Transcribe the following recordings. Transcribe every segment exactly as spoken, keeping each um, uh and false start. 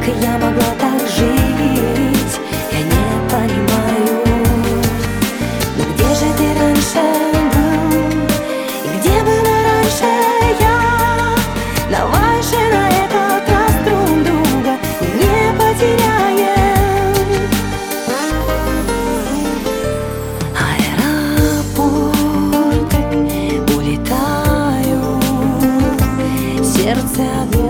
я могла так жить, я не понимаю. Но где же ты раньше был? И где была раньше я? Давай же на этот раз друг друга не потеряем. Аэропорт, улетаю, сердце одно,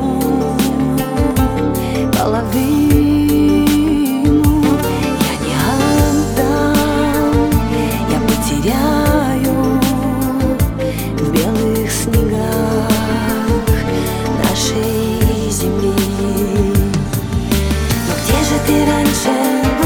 половину я не отдам, я потеряю в белых снегах нашей земли. Но где же ты раньше